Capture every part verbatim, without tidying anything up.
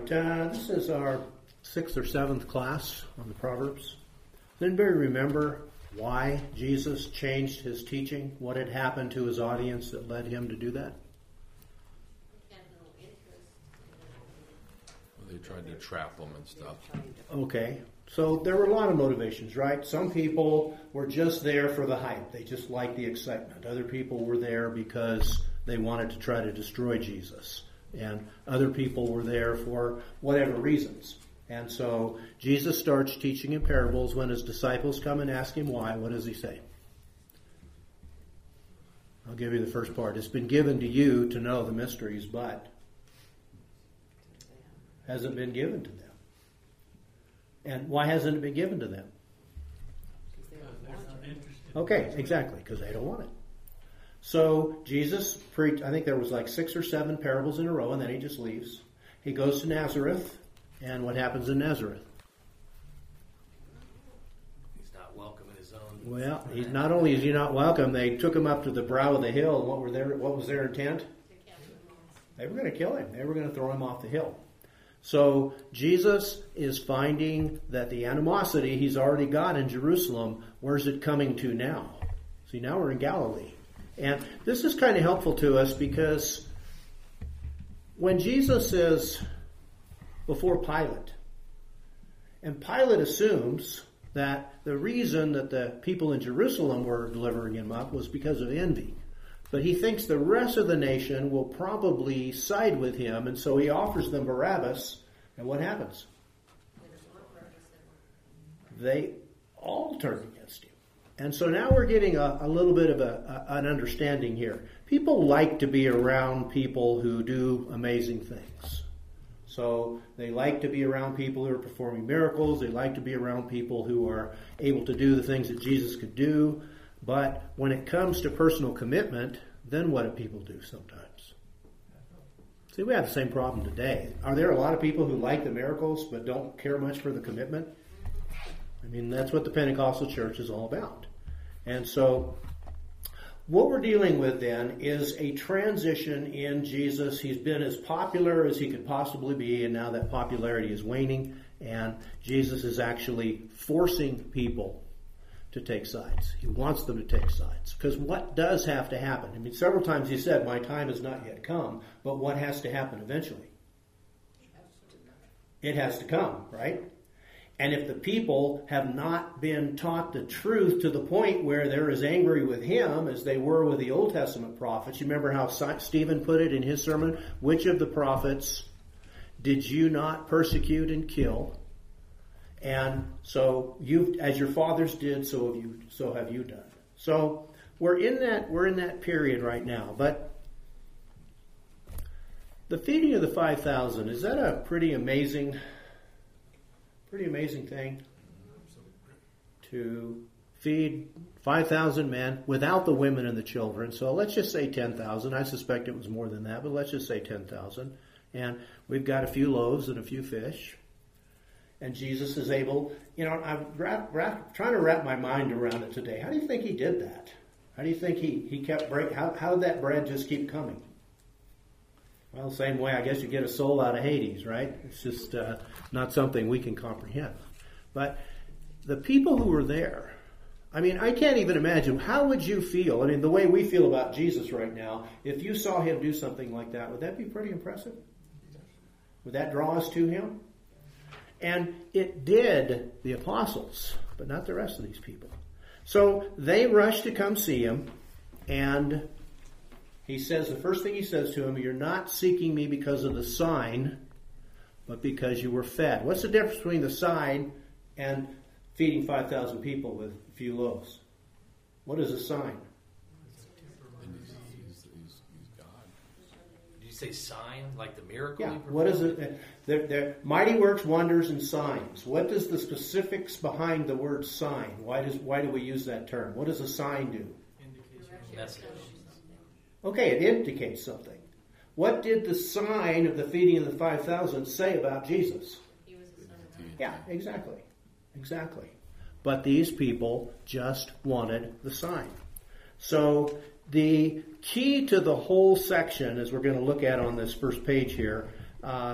right, uh, this is our sixth or seventh class on the Proverbs. Does anybody remember why Jesus changed his teaching? What had happened to his audience that led him to do that? Well, they tried to trap them and stuff. Okay, so there were a lot of motivations, right? Some people were just there for the hype. They just liked the excitement. Other people were there because they wanted to try to destroy Jesus. And other people were there for whatever reasons. And so Jesus starts teaching in parables. When his disciples come and ask him why, what does he say? I'll give you the first part. It's been given to you to know the mysteries, but hasn't been given to them. And why hasn't it been given to them? Okay, exactly, because they don't want it. So Jesus preached, I think there was like six or seven parables in a row, and then he just leaves. He goes to Nazareth, and what happens in Nazareth? He's not welcome in his own. Well, he's not only is he not welcome, they took him up to the brow of the hill. What were their what was their intent? They were going to kill him. They were going to throw him off the hill. So Jesus is finding that the animosity he's already got in Jerusalem, where's it coming to now? See, now we're in Galilee. And this is kind of helpful to us because when Jesus is before Pilate, and Pilate assumes that the reason that the people in Jerusalem were delivering him up was because of envy. But he thinks the rest of the nation will probably side with him, and so he offers them Barabbas, and what happens? They all turn against him. And so now we're getting a, a little bit of a, a, an understanding here. People like to be around people who do amazing things. So they like to be around people who are performing miracles. They like to be around people who are able to do the things that Jesus could do. But when it comes to personal commitment, then what do people do sometimes? See, we have the same problem today. Are there a lot of people who like the miracles but don't care much for the commitment? I mean, that's what the Pentecostal church is all about. And so what we're dealing with then is a transition in Jesus. He's been as popular as he could possibly be, and now that popularity is waning, and Jesus is actually forcing people to take sides. He wants them to take sides. Because what does have to happen? I mean, several times he said, my time has not yet come, but what has to happen eventually? It has to come, right? And if the people have not been taught the truth to the point where they're as angry with him as they were with the Old Testament prophets, you remember how Stephen put it in his sermon? Which of the prophets did you not persecute and kill? And so you, as your fathers did, so have you, so have you done. So we're in that, we're in that period right now. But the feeding of the five thousand, is that a pretty amazing Pretty amazing thing to feed five thousand men without the women and the children. So let's just say ten thousand. I suspect it was more than that, but let's just say ten thousand. And we've got a few loaves and a few fish. And Jesus is able, you know, I'm wrap, wrap, trying to wrap my mind around it today. How do you think he did that? How do you think he, he kept breaking? How, how did that bread just keep coming? Well, same way, I guess you get a soul out of Hades, right? It's just uh, not something we can comprehend. But the people who were there, I mean, I can't even imagine. How would you feel? I mean, the way we feel about Jesus right now, if you saw him do something like that, would that be pretty impressive? Would that draw us to him? And it did the apostles, but not the rest of these people. So they rushed to come see him, and he says, the first thing he says to him, you're not seeking me because of the sign, but because you were fed. What's the difference between the sign and feeding five thousand people with a few loaves? What is a sign? He's, he's, he's, he's God. Did you say sign, like the miracle? Yeah, what is it? They're, they're mighty works, wonders, and signs. What does the specifics behind the word sign? Why does why do we use that term? What does a sign do? Message. Okay, it indicates something. What did the sign of the feeding of the five thousand say about Jesus? He was the Son of God. Yeah, exactly. Exactly. But these people just wanted the sign. So the key to the whole section, as we're going to look at on this first page here, uh,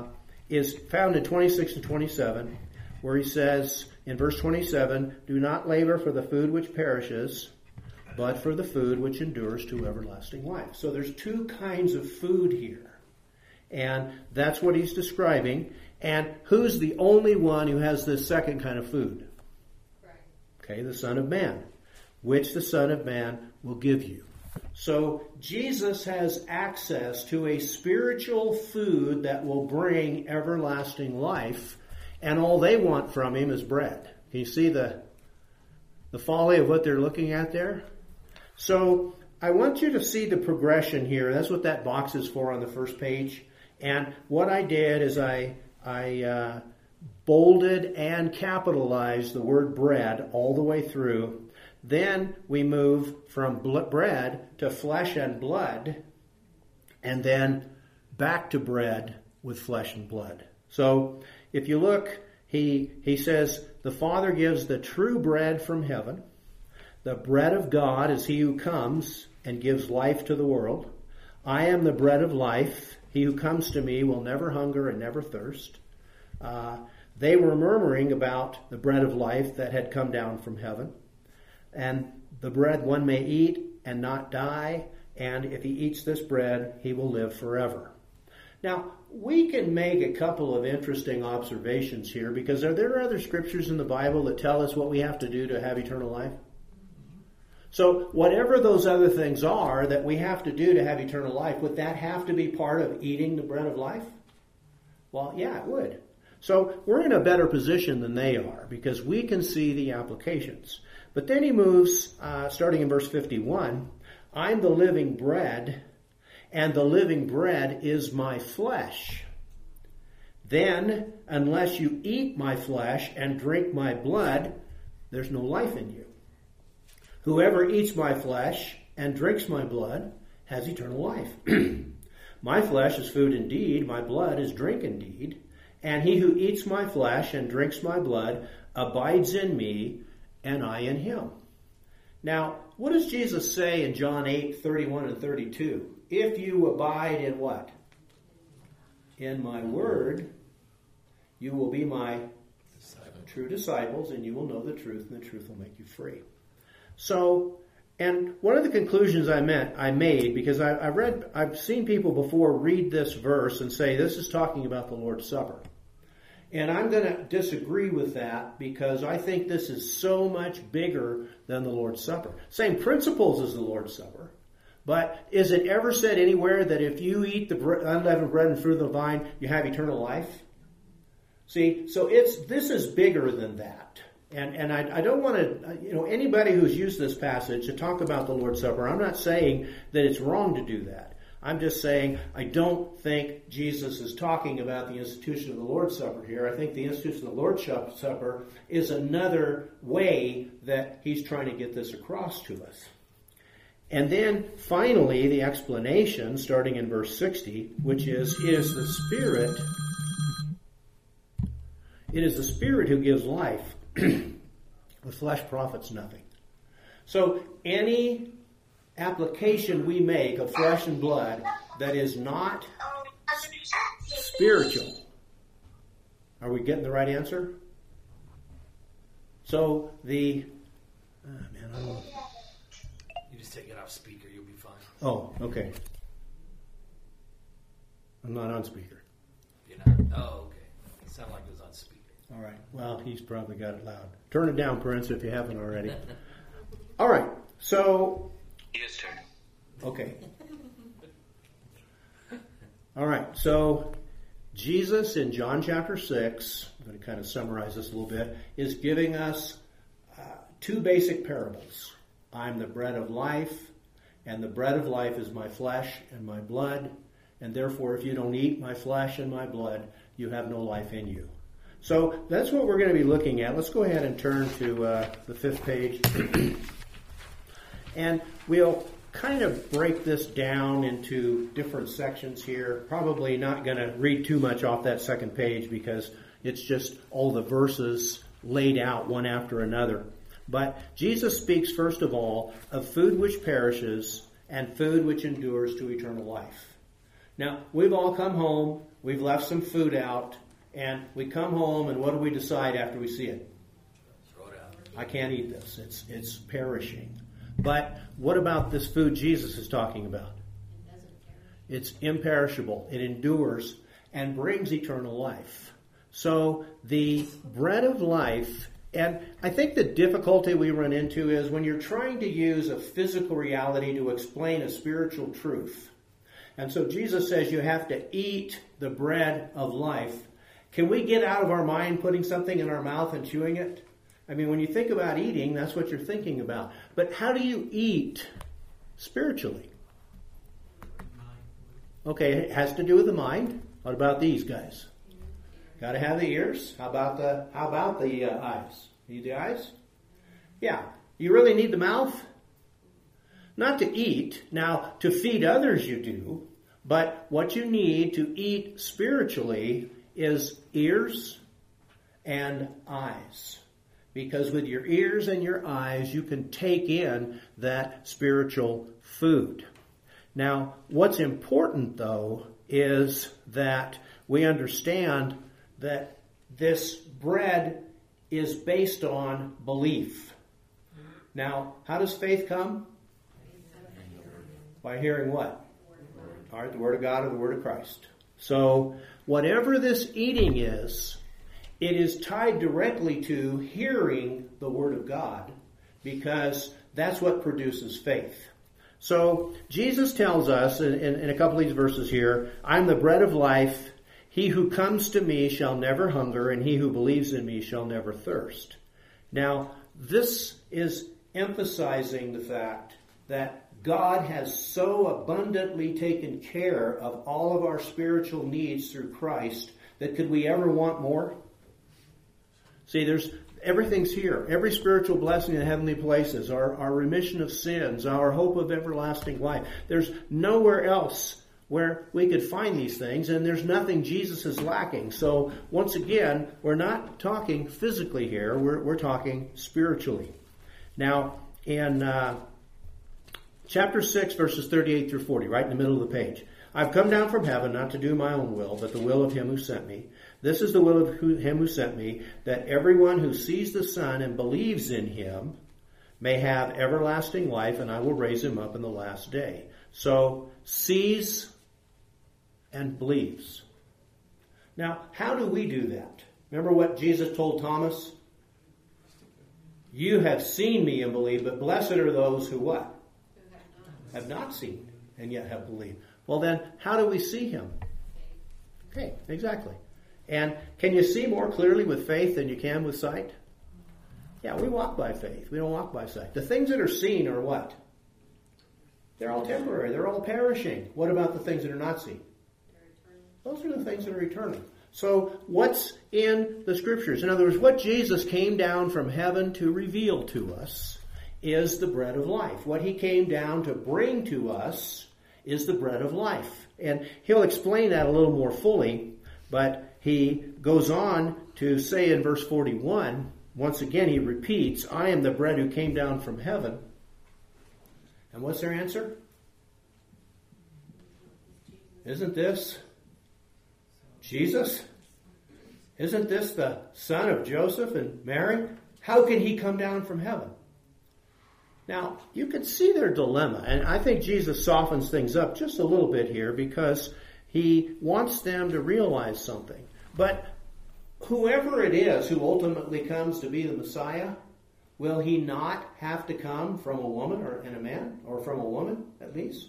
is found in twenty-six and twenty-seven, where he says in verse twenty-seven, do not labor for the food which perishes, but for the food which endures to everlasting life. So there's two kinds of food here. And that's what he's describing. And who's the only one who has this second kind of food? Right. Okay, the Son of Man, which the Son of Man will give you. So Jesus has access to a spiritual food that will bring everlasting life, and all they want from him is bread. Can you see the, the folly of what they're looking at there? So I want you to see the progression here. That's what that box is for on the first page. And what I did is I, I uh, bolded and capitalized the word bread all the way through. Then we move from bread to flesh and blood, and then back to bread with flesh and blood. So if you look, he he says, the Father gives the true bread from heaven. The bread of God is he who comes and gives life to the world. I am the bread of life. He who comes to me will never hunger and never thirst. Uh, they were murmuring about the bread of life that had come down from heaven. And the bread one may eat and not die, and if he eats this bread, he will live forever. Now, we can make a couple of interesting observations here, because are there other scriptures in the Bible that tell us what we have to do to have eternal life? So whatever those other things are that we have to do to have eternal life, would that have to be part of eating the bread of life? Well, yeah, it would. So we're in a better position than they are, because we can see the applications. But then he moves, uh, starting in verse fifty-one, I'm the living bread, and the living bread is my flesh. Then, unless you eat my flesh and drink my blood, there's no life in you. Whoever eats my flesh and drinks my blood has eternal life. My flesh is food indeed, my blood is drink indeed. And he who eats my flesh and drinks my blood abides in me, and I in him. Now, what does Jesus say in John eight, thirty-one and thirty-two? If you abide in what? In my word, you will be my Disciple. True disciples, and you will know the truth, and the truth will make you free. So, and one of the conclusions I meant, I made, because I, I read, I've seen people before read this verse and say this is talking about the Lord's Supper. And I'm going to disagree with that, because I think this is so much bigger than the Lord's Supper. Same principles as the Lord's Supper. But is it ever said anywhere that if you eat the unleavened bread and fruit of the vine, you have eternal life? See, so it's this is bigger than that. And and I, I don't want to, you know, anybody who's used this passage to talk about the Lord's Supper, I'm not saying that it's wrong to do that. I'm just saying I don't think Jesus is talking about the institution of the Lord's Supper here. I think the institution of the Lord's Supper is another way that he's trying to get this across to us. And then finally, the explanation, starting in verse sixty, which is, it is the Spirit, it is the Spirit who gives life. The flesh profits nothing. So any application we make of flesh and blood that is not spiritual, are we getting the right answer? So the oh man, I don't know. You just take it off speaker, you'll be fine. Oh, okay. I'm not on speaker. You're not. Oh, okay. It sounded like it was on speaker. All right. Well, he's probably got it loud. Turn it down, Prince, if you haven't already. All right. So. Yes, sir. Okay. All right. So Jesus in John chapter six, I'm going to kind of summarize this a little bit, is giving us uh, two basic parables. I'm the bread of life, and the bread of life is my flesh and my blood, and therefore if you don't eat my flesh and my blood, you have no life in you. So that's what we're going to be looking at. Let's go ahead and turn to uh, the fifth page. And we'll kind of break this down into different sections here. Probably not going to read too much off that second page, because it's just all the verses laid out one after another. But Jesus speaks first of all of food which perishes and food which endures to eternal life. Now, we've all come home, we've left some food out, and we come home, and what do we decide after we see it? Throw it out. I can't eat this. It's it's perishing. But what about this food Jesus is talking about? It doesn't perish. It's imperishable. It endures and brings eternal life. So the bread of life, and I think the difficulty we run into is when you're trying to use a physical reality to explain a spiritual truth. And so Jesus says you have to eat the bread of life. Can we get out of our mind putting something in our mouth and chewing it? I mean, when you think about eating, that's what you're thinking about. But how do you eat spiritually? Okay, it has to do with the mind. What about these guys? Got to have the ears. How about the How about the uh, eyes? Need the eyes? Yeah. You really need the mouth? Not to eat. Now, to feed others you do. But what you need to eat spiritually is ears and eyes. Because with your ears and your eyes, you can take in that spiritual food. Now, what's important, though, is that we understand that this bread is based on belief. Now, how does faith come? By hearing what? All right, the Word of God or the Word of Christ. So, whatever this eating is, it is tied directly to hearing the Word of God, because that's what produces faith. So, Jesus tells us in, in, in a couple of these verses here, I'm the bread of life. He who comes to me shall never hunger, and he who believes in me shall never thirst. Now, this is emphasizing the fact that God has so abundantly taken care of all of our spiritual needs through Christ that could we ever want more? See, there's everything's here. Every spiritual blessing in heavenly places, our, our remission of sins, our hope of everlasting life. There's nowhere else where we could find these things, and there's nothing Jesus is lacking. So, once again, we're not talking physically here. We're, we're talking spiritually. Now, in uh, chapter six, verses thirty-eight through forty, right in the middle of the page. I've come down from heaven not to do my own will, but the will of him who sent me. This is the will of who, him who sent me, that everyone who sees the Son and believes in him may have everlasting life, and I will raise him up in the last day. So, sees and believes. Now, how do we do that? Remember what Jesus told Thomas? You have seen me and believe, but blessed are those who what? Have not seen and yet have believed. Well then, how do we see him? Okay, exactly. And can you see more clearly with faith than you can with sight? Yeah, we walk by faith. We don't walk by sight. The things that are seen are what? They're all temporary. They're all perishing. What about the things that are not seen? Those are the things that are eternal. So what's in the Scriptures? In other words, what Jesus came down from heaven to reveal to us is the bread of life. What he came down to bring to us is the bread of life. And he'll explain that a little more fully, but he goes on to say in verse forty-one, once again he repeats, I am the bread who came down from heaven. And what's their answer? Isn't this Jesus? Isn't this the son of Joseph and Mary? How can he come down from heaven? Now, you can see their dilemma, and I think Jesus softens things up just a little bit here because he wants them to realize something. But whoever it is who ultimately comes to be the Messiah, will he not have to come from a woman or and a man, or from a woman at least?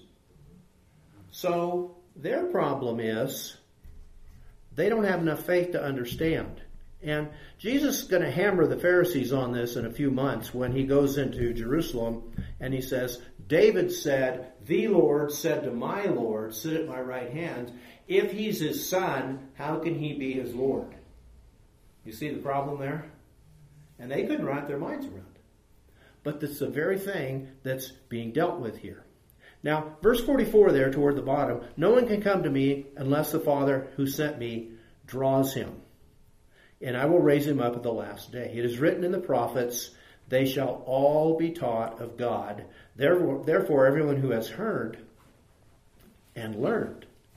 So their problem is they don't have enough faith to understand. And Jesus is going to hammer the Pharisees on this in a few months when he goes into Jerusalem and he says, David said, the Lord said to my Lord, sit at my right hand. If he's his son, how can he be his Lord? You see the problem there? And they couldn't wrap their minds around it. But that's the very thing that's being dealt with here. Now, verse forty-four there toward the bottom, no one can come to me unless the Father who sent me draws him. And I will raise him up at the last day. It is written in the prophets, they shall all be taught of God. Therefore, therefore everyone who has heard and learned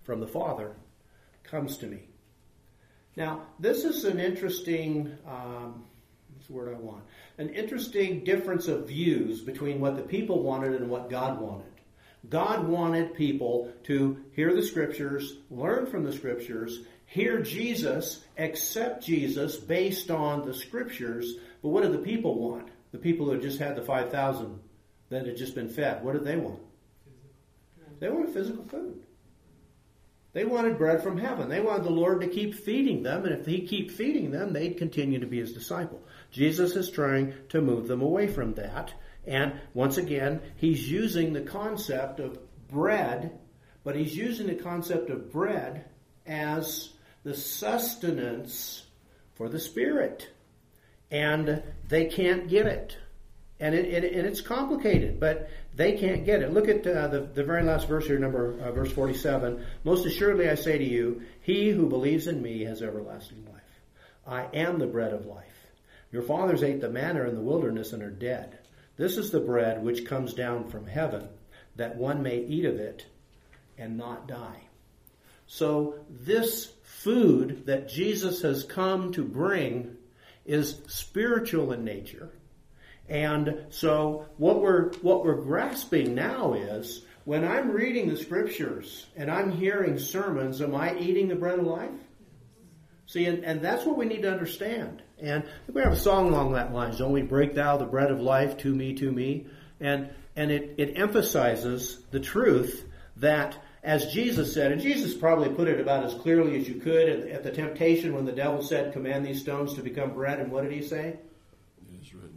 from the Father comes to me. Now, this is an interesting, um, what's the word I want? An interesting difference of views between what the people wanted and what God wanted. God wanted people to hear the Scriptures, learn from the Scriptures, hear Jesus, accept Jesus based on the Scriptures. But what did the people want? The people who had just had the five thousand that had just been fed, what did they want? They wanted physical food. They wanted bread from heaven. They wanted the Lord to keep feeding them, and if He keep feeding them, they'd continue to be His disciple. Jesus is trying to move them away from that. And once again, He's using the concept of bread, but He's using the concept of bread as the sustenance for the Spirit. And they can't get it. And, it, it, and it's complicated, but they can't get it. Look at uh, the, the very last verse here, number uh, verse forty-seven. Most assuredly I say to you, he who believes in me has everlasting life. I am the bread of life. Your fathers ate the manna in the wilderness and are dead. This is the bread which comes down from heaven, that one may eat of it and not die. So this food that Jesus has come to bring is spiritual in nature. And so what we're what we're grasping now is, when I'm reading the Scriptures and I'm hearing sermons, am I eating the bread of life? See, and, and that's what we need to understand. And we have a song along that line, don't we break thou the bread of life to me, to me. And and it, it emphasizes the truth that, as Jesus said, and Jesus probably put it about as clearly as you could at, at the temptation when the devil said, command these stones to become bread. And what did He say? It is written.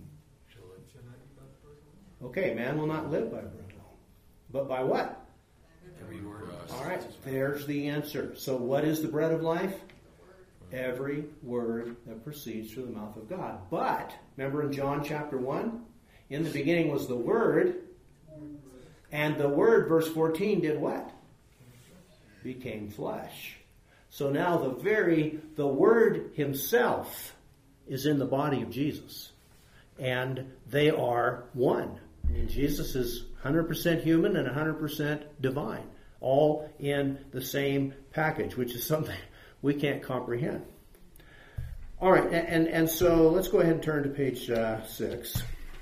Okay, man will not live by bread alone, but by what? Every word. All right, there's the answer. So what is the bread of life? Every word that proceeds through the mouth of God. But, remember in John chapter one? In the beginning was the Word, and the Word, verse fourteen, did what? Became flesh. So now the very, the Word Himself is in the body of Jesus. And they are one. I mean, Jesus is one hundred percent human and one hundred percent divine, all in the same package, which is something we can't comprehend. All right, and, and, and so let's go ahead and turn to page uh, six.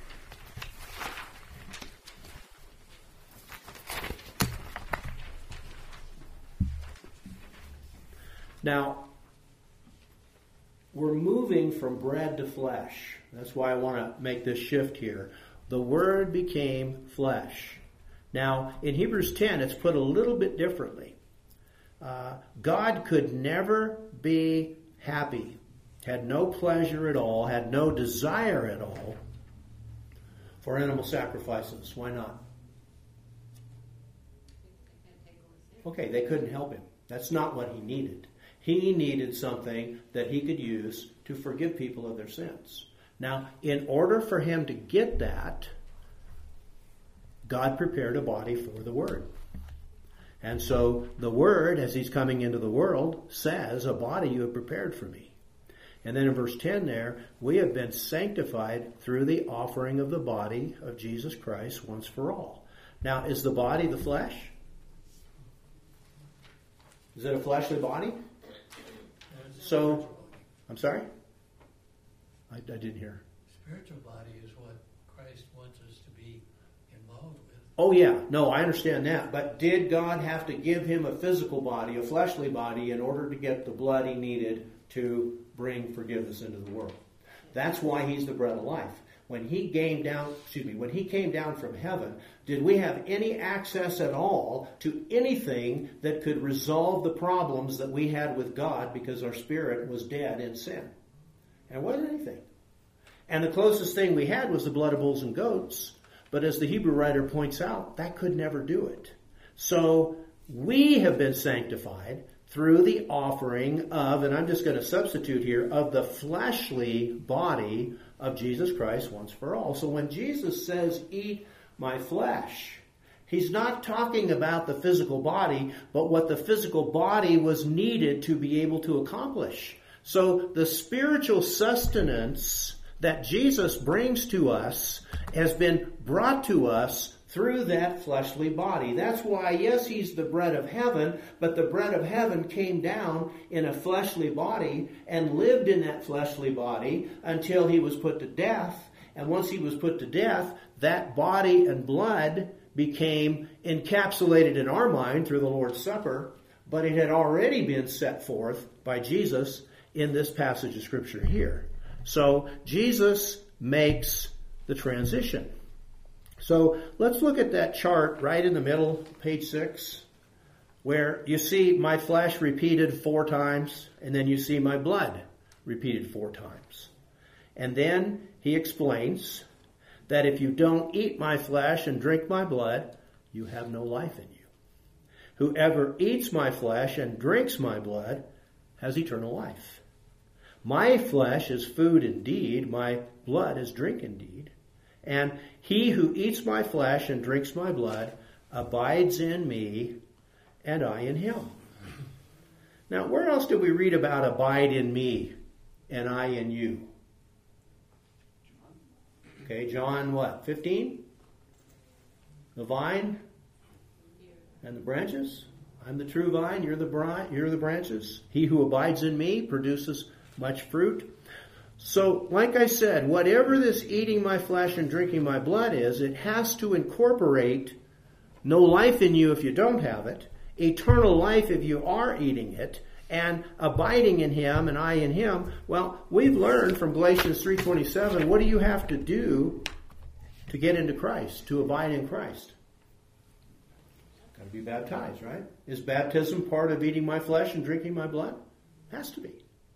Now, we're moving from bread to flesh. That's why I want to make this shift here. The Word became flesh. Now, in Hebrews ten, it's put a little bit differently. Uh, God could never be happy, had no pleasure at all, had no desire at all for animal sacrifices. Why not? Okay, they couldn't help Him. That's not what He needed. He needed something that He could use to forgive people of their sins. Now, in order for Him to get that, God prepared a body for the Word. And so the Word, as He's coming into the world, says, a body you have prepared for me. And then in verse ten there, we have been sanctified through the offering of the body of Jesus Christ once for all. Now, is the body the flesh? Is it a fleshly body? So, I'm sorry? I, I didn't hear. Spiritual body is what Christ wants us to be involved with. Oh yeah, no, I understand that. But did God have to give Him a physical body, a fleshly body, in order to get the blood He needed to bring forgiveness into the world? That's why He's the bread of life. When He came down, excuse me, when He came down from heaven, did we have any access at all to anything that could resolve the problems that we had with God because our spirit was dead in sin? And it wasn't anything. And the closest thing we had was the blood of bulls and goats. But as the Hebrew writer points out, that could never do it. So we have been sanctified through the offering of, and I'm just going to substitute here, of the fleshly body of Jesus Christ once for all. So when Jesus says, eat my flesh, He's not talking about the physical body, but what the physical body was needed to be able to accomplish. So the spiritual sustenance that Jesus brings to us has been brought to us through that fleshly body. That's why, yes, he's the bread of heaven, but the bread of heaven came down in a fleshly body and lived in that fleshly body until he was put to death. And once he was put to death, that body and blood became encapsulated in our mind through the Lord's Supper, but it had already been set forth by Jesus in this passage of Scripture here. So Jesus makes the transition. So let's look at that chart right in the middle, page six, where you see my flesh repeated four times, and then you see my blood repeated four times. And then he explains that if you don't eat my flesh and drink my blood, you have no life in you. Whoever eats my flesh and drinks my blood has eternal life. My flesh is food indeed, my blood is drink indeed. And he who eats my flesh and drinks my blood abides in me, and I in him. Now, where else do we read about abide in me, and I in you? Okay, John what, fifteen? The vine and the branches. I'm the true vine, you're the bride, you're the branches. He who abides in me produces much fruit. So, like I said, whatever this eating my flesh and drinking my blood is, it has to incorporate no life in you if you don't have it, eternal life if you are eating it, and abiding in him and I in him. Well, we've learned from Galatians three twenty-seven, what do you have to do to get into Christ, to abide in Christ? Got to be baptized, right? Is baptism part of eating my flesh and drinking my blood? Has to be.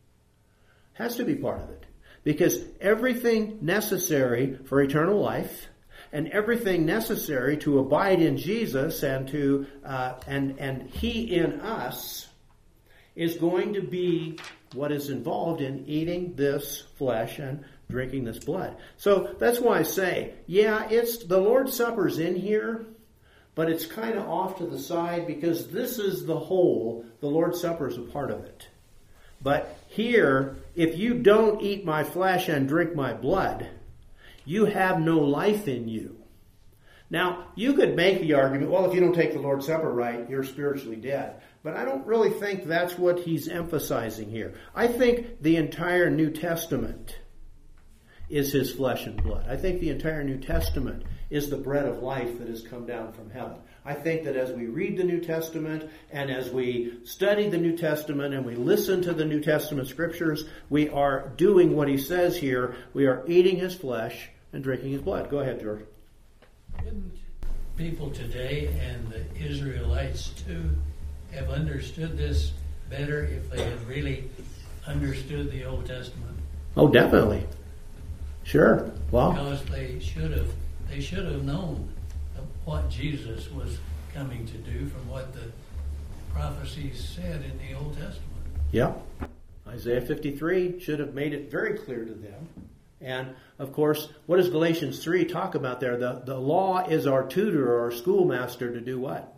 Has to be part of it. Because everything necessary for eternal life and everything necessary to abide in Jesus and to uh, and and he in us is going to be what is involved in eating this flesh and drinking this blood. So that's why I say, yeah, it's the Lord's Supper's in here, but it's kind of off to the side because this is the whole. The Lord's Supper is a part of it. But here, if you don't eat my flesh and drink my blood, you have no life in you. Now, you could make the argument, well, if you don't take the Lord's Supper right, you're spiritually dead. But I don't really think that's what he's emphasizing here. I think the entire New Testament is his flesh and blood. I think the entire New Testament is the bread of life that has come down from heaven. I think that as we read the New Testament and as we study the New Testament and we listen to the New Testament scriptures, we are doing what he says here. We are eating his flesh and drinking his blood. Go ahead, George. Didn't people today and the Israelites too have understood this better if they had really understood the Old Testament? Oh, definitely. Sure. Well, Because they should have they should have known what Jesus was coming to do from what the prophecies said in the Old Testament. yeah. Isaiah fifty-three should have made it very clear to them. And, of course, what does Galatians three talk about there? The, the law is our tutor or our schoolmaster to do what?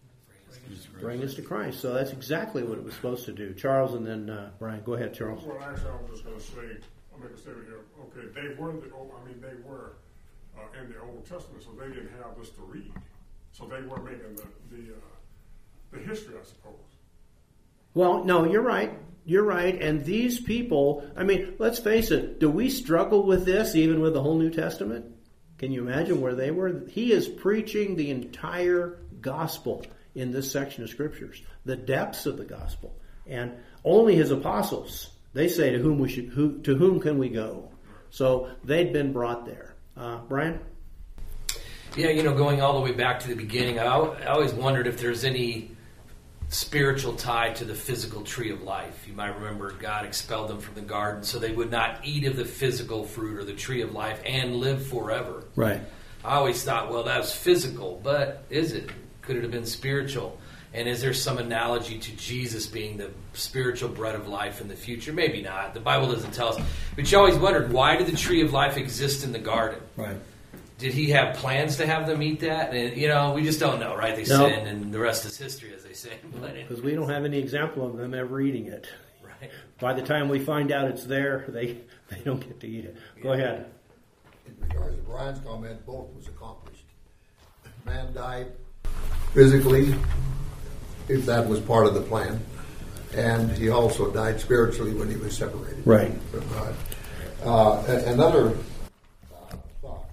Bring us to Christ. So that's exactly what it was supposed to do. Charles and then uh, Brian. Go ahead, Charles. Well, actually, I was just going to say, I'll make a statement here. Okay, they were the old, I mean, they were uh, in the Old Testament, so they didn't have this to read. So they were making the the, uh, the history, I suppose. Well, no, you're right. You're right. And these people, I mean, let's face it, do we struggle with this even with the whole New Testament? Can you imagine where they were? He is preaching the entire gospel in this section of scriptures, the depths of the gospel. And only his apostles, they say to whom we should, who, to whom can we go? So they'd been brought there. Uh, Brian? Yeah, you know, going all the way back to the beginning, I, al- I always wondered if there's any spiritual tie to the physical tree of life. You might remember God expelled them from the garden so they would not eat of the physical fruit or the tree of life and live forever. Right. I always thought, well, that was physical, but is it? Could it have been spiritual? And is there some analogy to Jesus being the spiritual bread of life in the future? Maybe not. The Bible doesn't tell us. But you always wondered, why did the tree of life exist in the garden? Right. Did he have plans to have them eat that? And, you know, we just don't know, right? They No. sinned, and the rest is history, as they say. Because we don't have any example of them ever eating it. Right. By the time we find out it's there, they, they don't get to eat it. Go ahead. In regards to Brian's comment, both was accomplished. Man died physically, if that was part of the plan. And he also died spiritually when he was separated Right. from God. Uh, a- another uh, thought.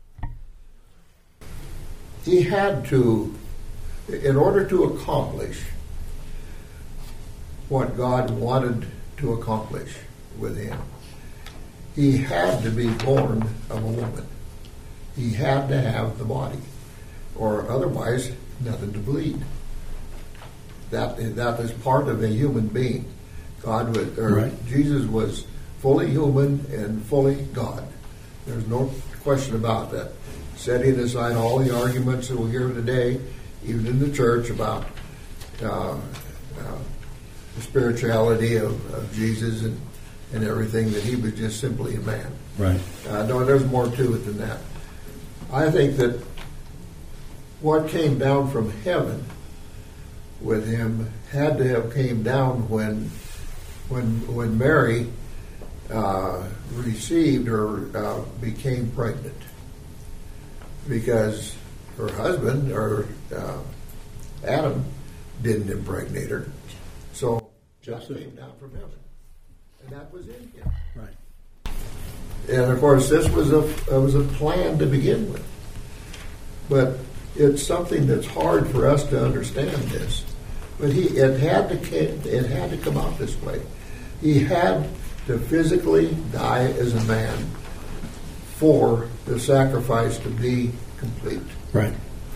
He had to, in order to accomplish what God wanted to accomplish with him, he had to be born of a woman. He had to have the body, or otherwise nothing to bleed. That that is part of a human being. God was, or Right. Jesus was fully human and fully God. There's no question about that. Setting aside all the arguments that we hear today, even in the church, about uh, uh, the spirituality of, of Jesus and, and everything, that he was just simply a man. Right. Uh, no, there's more to it than that. I think that what came down from heaven with him had to have came down when when when Mary uh, received or uh, became pregnant, because her husband, or uh, Adam, didn't impregnate her. So that Joseph. came down from heaven, and that was in him. Right. And of course, this was a it was a plan to begin with, but it's something that's hard for us to understand this. But he it had to ca- it had to come out this way. He had to physically die as a man for the sacrifice to be complete. Right.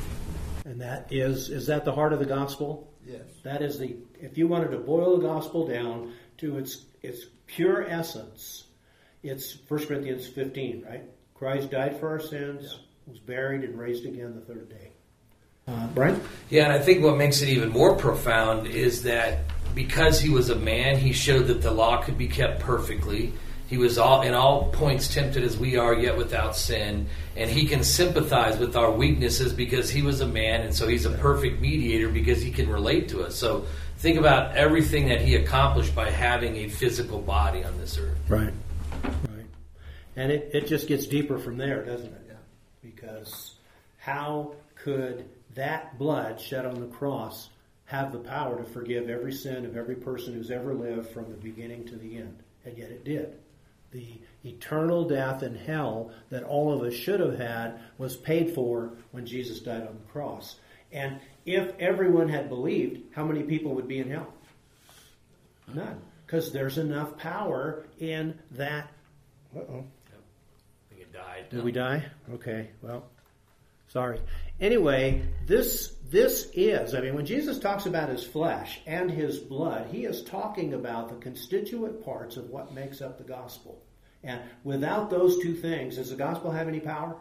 And that is is that the heart of the gospel? Yes. That is the, if you wanted to boil the gospel down to its its pure essence, it's First Corinthians fifteen, right? Christ died for our sins, Yeah. was buried, and raised again the third day. Uh, Brian? Yeah, and I think what makes it even more profound is that because he was a man, he showed that the law could be kept perfectly. He was all in all points tempted as we are, yet without sin. And he can sympathize with our weaknesses because he was a man, and so he's a perfect mediator because he can relate to us. So think about everything that he accomplished by having a physical body on this earth. Right. Right. And it, it just gets deeper from there, doesn't it? Yeah. Because how could that blood shed on the cross have the power to forgive every sin of every person who's ever lived from the beginning to the end? And yet it did. The eternal death in hell that all of us should have had was paid for when Jesus died on the cross. And if everyone had believed, how many people would be in hell? None. Because there's enough power in that. Uh-oh. I think it died. Did we die? Okay, well, sorry. Anyway, this this is, I mean, when Jesus talks about his flesh and his blood, he is talking about the constituent parts of what makes up the gospel. And without those two things, does the gospel have any power?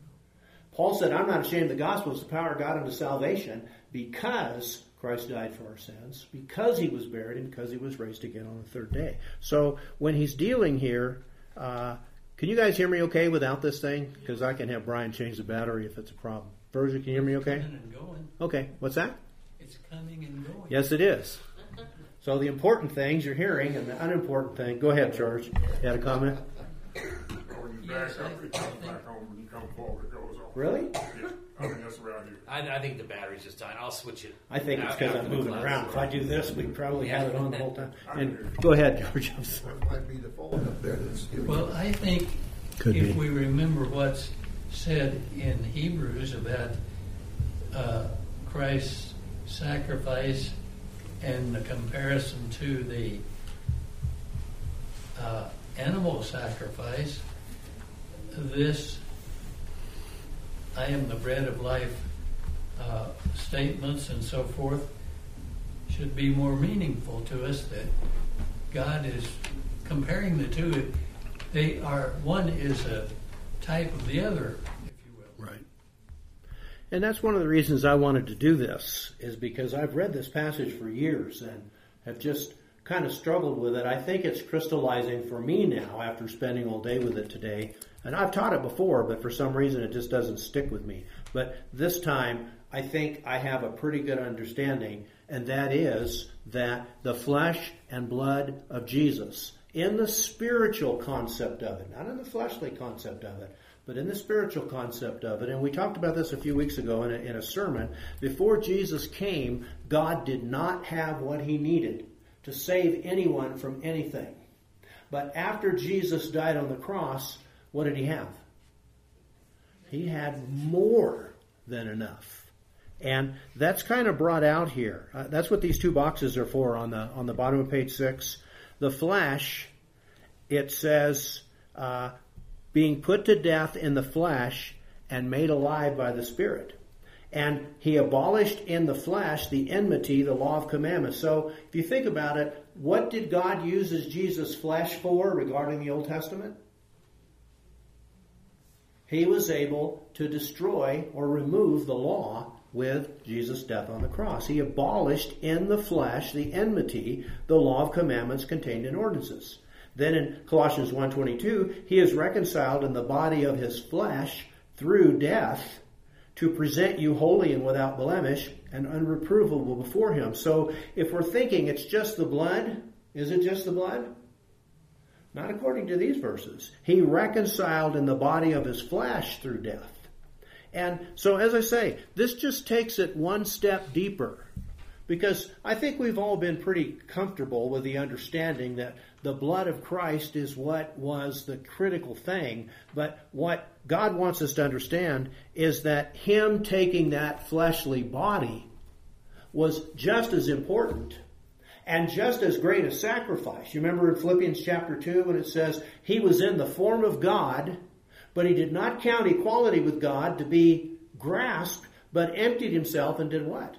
Paul said, I'm not ashamed of the gospel. It's the power of God unto salvation, because Christ died for our sins, because he was buried, and because he was raised again on the third day. So when he's dealing here, uh, can you guys hear me okay without this thing? Because I can have Brian change the battery if it's a problem. Virgil, can you hear me okay? Coming and going. Okay, what's that? It's coming and going. Yes, it is. So the important things you're hearing, and the unimportant thing. Go ahead, George. You had a comment? When you back Yes, up, I- it comes I think- back on. When you come forward, it goes off. Really? Yeah. I mean, that's around here. I, I think the battery's just dying. I'll switch it. I think it's out because after I'm the moving class. around. If I do this, we'd probably have it on the whole time. I And can hear you. go ahead, George. I'm sorry. It might be the phone up there that's Well, I think Could if be. we remember what's said in Hebrews about uh, Christ's sacrifice and the comparison to the uh, animal sacrifice, this I am the bread of life uh, statements and so forth should be more meaningful to us, that God is comparing the two. They are, one is a type of the other, if you will. Right. And that's one of the reasons I wanted to do this, is because I've read this passage for years and have just kind of struggled with it. I think it's crystallizing for me now after spending all day with it today. And I've taught it before, but for some reason it just doesn't stick with me. But this time, I think I have a pretty good understanding, and that is that the flesh and blood of Jesus, in the spiritual concept of it, not in the fleshly concept of it, but in the spiritual concept of it. And we talked about this a few weeks ago in a, in a sermon. Before Jesus came, God did not have what he needed to save anyone from anything. But after Jesus died on the cross, what did he have? He had more than enough. And that's kind of brought out here. Uh, that's what these two boxes are for on the on the bottom of page six. The flesh, it says, uh, being put to death in the flesh and made alive by the Spirit. And he abolished in the flesh the enmity, the law of commandments. So if you think about it, what did God use as Jesus' flesh for regarding the Old Testament? He was able to destroy or remove the law with Jesus' death on the cross. He abolished in the flesh the enmity, the law of commandments contained in ordinances. Then in Colossians one twenty-two, he is reconciled in the body of his flesh through death to present you holy and without blemish and unreprovable before him. So if we're thinking it's just the blood, is it just the blood? Not according to these verses. He reconciled in the body of his flesh through death. And so, as I say, this just takes it one step deeper. Because I think we've all been pretty comfortable with the understanding that the blood of Christ is what was the critical thing. But what God wants us to understand is that him taking that fleshly body was just as important and just as great a sacrifice. You remember in Philippians chapter two when it says, he was in the form of God, but he did not count equality with God to be grasped, but emptied himself and did what?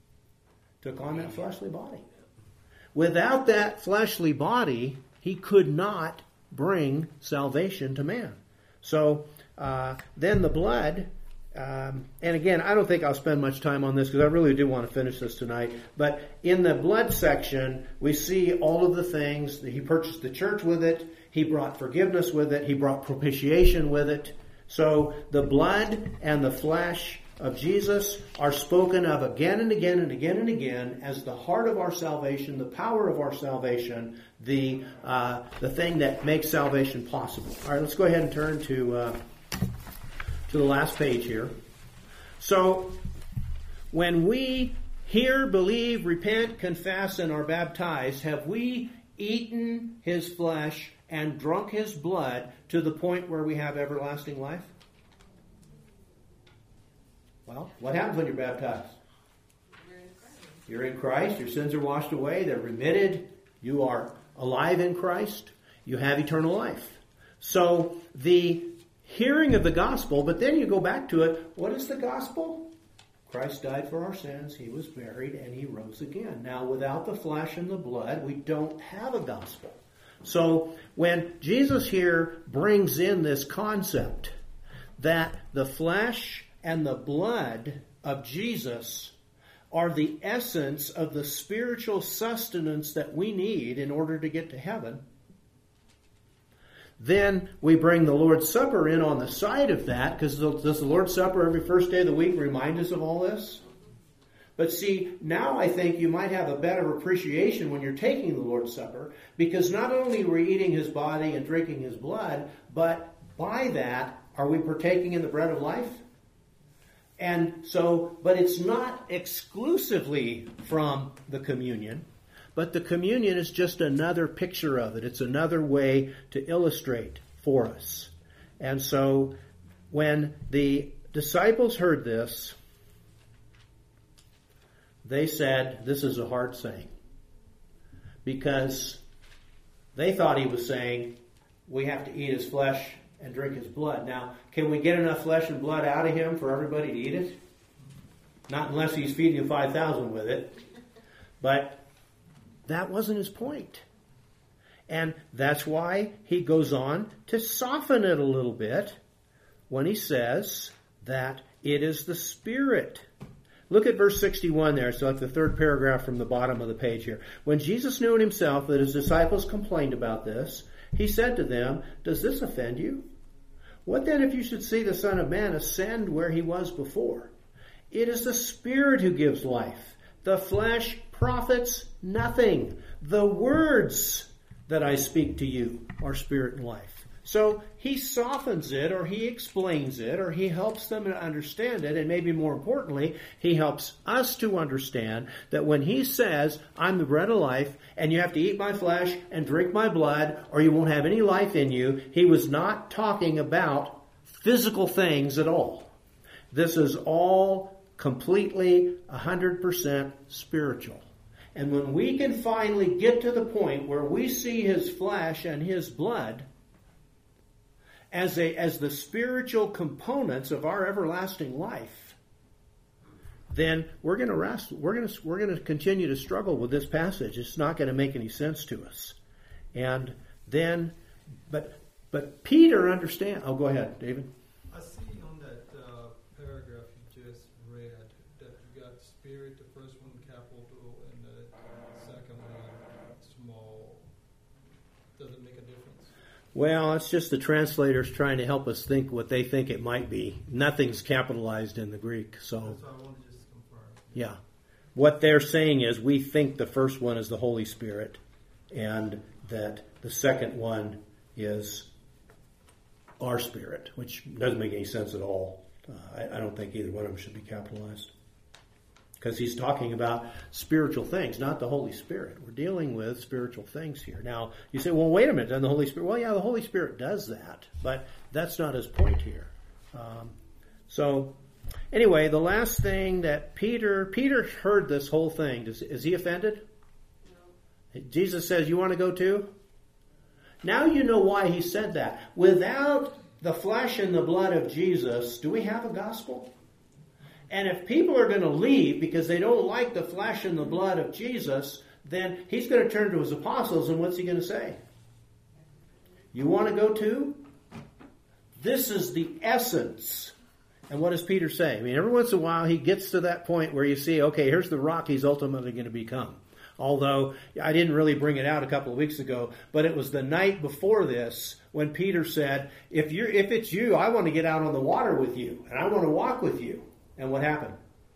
Took on that fleshly body. Without that fleshly body, he could not bring salvation to man. So uh, then the blood, um, and again, I don't think I'll spend much time on this because I really do want to finish this tonight. But in the blood section, we see all of the things. He purchased the church with it. He brought forgiveness with it. He brought propitiation with it. So the blood and the flesh of Jesus are spoken of again and again and again and again as the heart of our salvation, the power of our salvation, the uh, the thing that makes salvation possible. All right, let's go ahead and turn to uh, to the last page here. So when we hear, believe, repent, confess, and are baptized, have we eaten his flesh and drunk his blood to the point where we have everlasting life? Well, what happens when you're baptized? You're in Christ. Your sins are washed away. They're remitted. You are alive in Christ. You have eternal life. So the hearing of the gospel, but then you go back to it. What is the gospel? Christ died for our sins. He was buried and he rose again. Now, without the flesh and the blood, we don't have a gospel. So when Jesus here brings in this concept that the flesh and the blood of Jesus are the essence of the spiritual sustenance that we need in order to get to heaven, then we bring the Lord's Supper in on the side of that, because does the Lord's Supper every first day of the week remind us of all this? But see, now I think you might have a better appreciation when you're taking the Lord's Supper, because not only are we eating his body and drinking his blood, but by that, are we partaking in the bread of life? And so, but it's not exclusively from the communion, but the communion is just another picture of it. It's another way to illustrate for us. And so, when the disciples heard this, they said, this is a hard saying. Because they thought he was saying, we have to eat his flesh and drink his blood. Now, can we get enough flesh and blood out of him for everybody to eat it? Not unless he's feeding five thousand with it. But that wasn't his point. And that's why he goes on to soften it a little bit when he says that it is the Spirit. Look at verse sixty-one there. It's like the third paragraph from the bottom of the page here. When Jesus knew in himself that his disciples complained about this, he said to them, does this offend you? What then if you should see the Son of Man ascend where he was before? It is the Spirit who gives life. The flesh profits nothing. The words that I speak to you are spirit and life. So he softens it, or he explains it, or he helps them to understand it, and maybe more importantly, he helps us to understand that when he says, I'm the bread of life, and you have to eat my flesh and drink my blood, or you won't have any life in you, he was not talking about physical things at all. This is all completely one hundred percent spiritual. And when we can finally get to the point where we see his flesh and his blood as a as the spiritual components of our everlasting life, then we're going to rest. We're going to we're going to continue to struggle with this passage. It's not going to make any sense to us. And then, but but Peter understand. Oh, go ahead, David. I see on that uh, paragraph you just read that you got spirit, the first one capital and the second one small. Does it make a difference? Well, it's just the translators trying to help us think what they think it might be. Nothing's capitalized in the Greek, so That's what I want to just confirm. yeah. What they're saying is we think the first one is the Holy Spirit, and that the second one is our spirit, which doesn't make any sense at all. Uh, I, I don't think either one of them should be capitalized. Because he's talking about spiritual things, not the Holy Spirit. We're dealing with spiritual things here. Now, you say, well, wait a minute, doesn't the Holy Spirit? Well, yeah, the Holy Spirit does that, but that's not his point here. Um, so, anyway, the last thing that Peter, Peter heard this whole thing. Does, is he offended? No. Jesus says, you want to go too? Now you know why he said that. Without the flesh and the blood of Jesus, do we have a gospel? And if people are going to leave because they don't like the flesh and the blood of Jesus, then he's going to turn to his apostles, and what's he going to say? You want to go too? This is the essence. And what does Peter say? I mean, every once in a while he gets to that point where you see, okay, here's the rock he's ultimately going to become. Although I didn't really bring it out a couple of weeks ago, but it was the night before this when Peter said, if you're, if it's you, I want to get out on the water with you, and I want to walk with you. And what happened?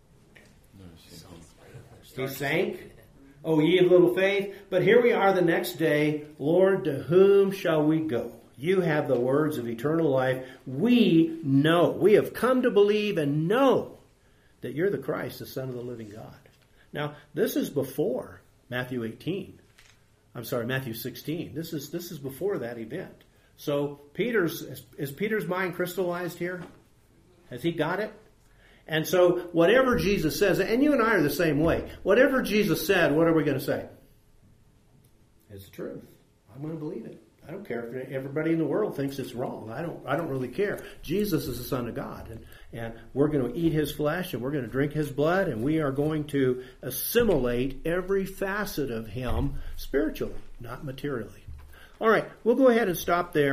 He sank. Oh, ye of little faith. But here we are the next day. Lord, to whom shall we go? You have the words of eternal life. We know. We have come to believe and know that you're the Christ, the Son of the living God. Now, this is before Matthew eighteen. I'm sorry, Matthew sixteen. This is this is before that event. So Peter's is, is Peter's mind crystallized here? Has he got it? And so whatever Jesus says, and you and I are the same way, whatever Jesus said, what are we going to say? It's the truth. I'm going to believe it. I don't care if everybody in the world thinks it's wrong. I don't I don't really care. Jesus is the Son of God, and, and we're going to eat his flesh, and we're going to drink his blood, and we are going to assimilate every facet of him spiritually, not materially. All right, we'll go ahead and stop there.